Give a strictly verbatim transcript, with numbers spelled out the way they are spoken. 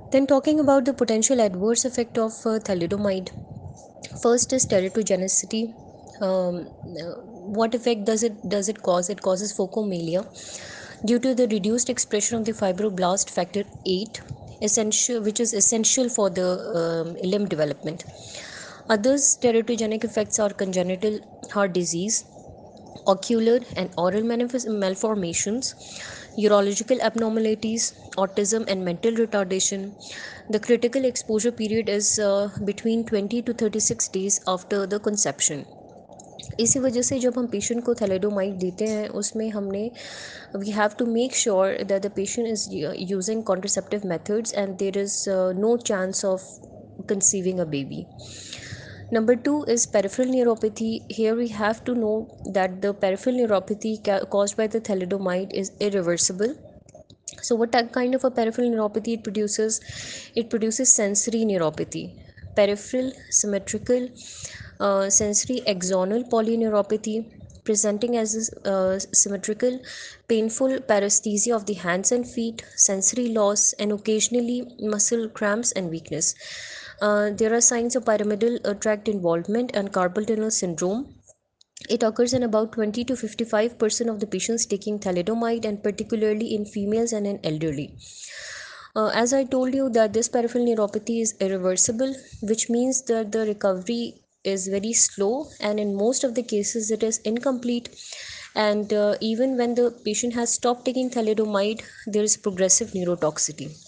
Then talking about the potential adverse effect of uh, thalidomide. First is teratogenicity. Um, uh, what effect does it does it cause? It causes phocomelia due to the reduced expression of the fibroblast factor eight, essential, which is essential for the um, limb development. Others teratogenic effects are congenital heart disease, ocular and oral manifest malformations, urological abnormalities, autism, and mental retardation. The critical exposure period is uh, between twenty to thirty-six days after the conception. इसी वजह से जब हम patient को thalidomide देते हैं उसमें हमने we have to make sure that the patient is using contraceptive methods and there is no chance of conceiving a baby. Number two is peripheral neuropathy. Here we have to know that the peripheral neuropathy ca- caused by the thalidomide is irreversible. So, what type- kind of a peripheral neuropathy it produces? It produces sensory neuropathy, peripheral, symmetrical, uh, sensory axonal polyneuropathy, presenting as uh, symmetrical, painful paresthesia of the hands and feet, sensory loss, and occasionally muscle cramps and weakness. Uh, there are signs of pyramidal uh, tract involvement and carpal tunnel syndrome. It occurs in about twenty to fifty-five percent of the patients taking thalidomide, and particularly in females and in elderly. Uh, as I told you that this peripheral neuropathy is irreversible, which means that the recovery is very slow, and in most of the cases it is incomplete. And uh, even when the patient has stopped taking thalidomide, there is progressive neurotoxicity.